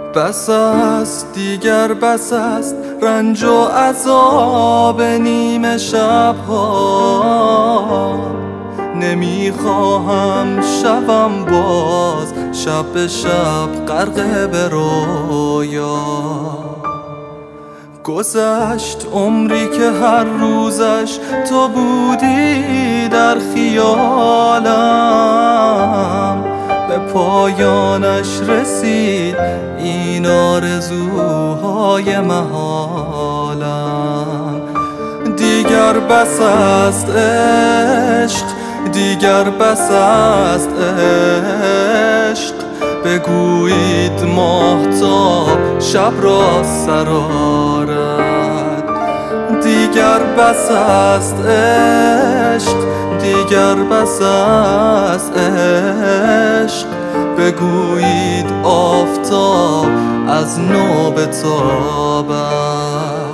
بس است دیگر، بس است رنج و عذاب نیمه شبها. نمیخواهم شبم باز شب به شب غرق به رویا. گذشت عمری که هر روزش تو بودی در خیالم، به پایانش رسید این آرزوهای محالم. دیگر بس است عشق، دیگر بس است عشق، بگویید ماهتاب شب را سر آرد. دیگر بس است عشق، دیگر بس است عشق، بگویید آفتاب از نو بتابد.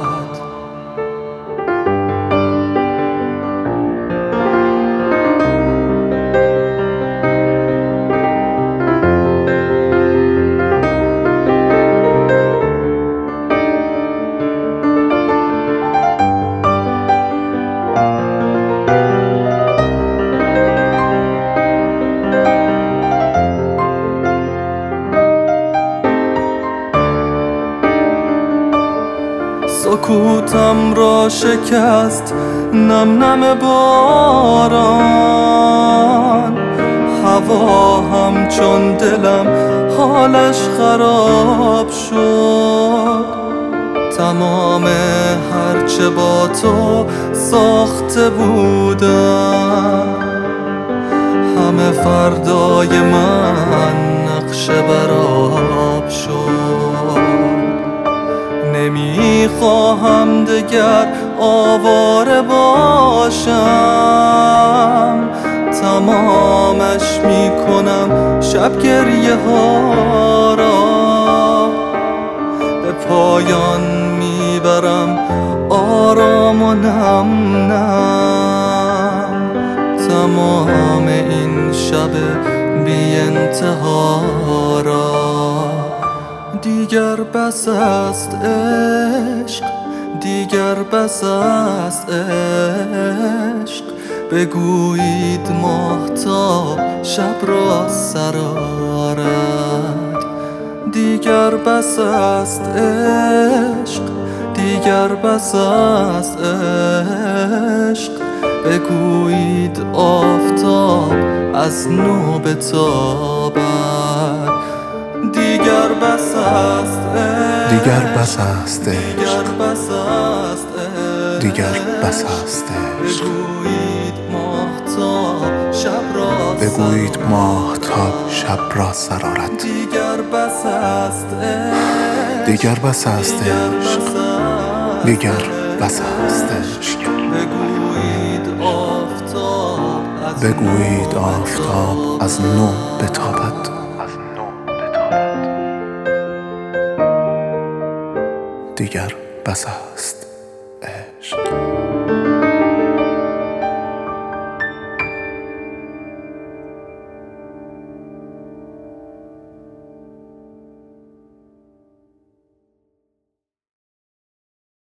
سکوتم را شکست نم نم باران، هوا همچون دلم حالش خراب شد. تمام هرچه با تو ساخته بودم، همه فردای من نقشه برآب شد. نمیخواهم دگر آواره باشم، تمامش میکنم شب گریه ها را. به پایان میبرم آرام و نم نم، تمام این شب بی انتها را. دیگر بس است عشق، دیگر بس است عشق، بگویید ماهتاب شب را سر آرد. دیگر بس است عشق، دیگر بس است عشق، بگویید آفتاب از نو بتابد. دیگر بس است عشق، دیگر بس است دیگر عشق، بس است عشق، دیگر بس است عشق، بگویید ماهتاب شب را بگویید ماهتاب شب را سر آرد. دیگر بس است عشق، دیگر بس است عشق، دیگر بس است عشق، بگویید آفتاب از نو بتابد. دیگر بس است عشق.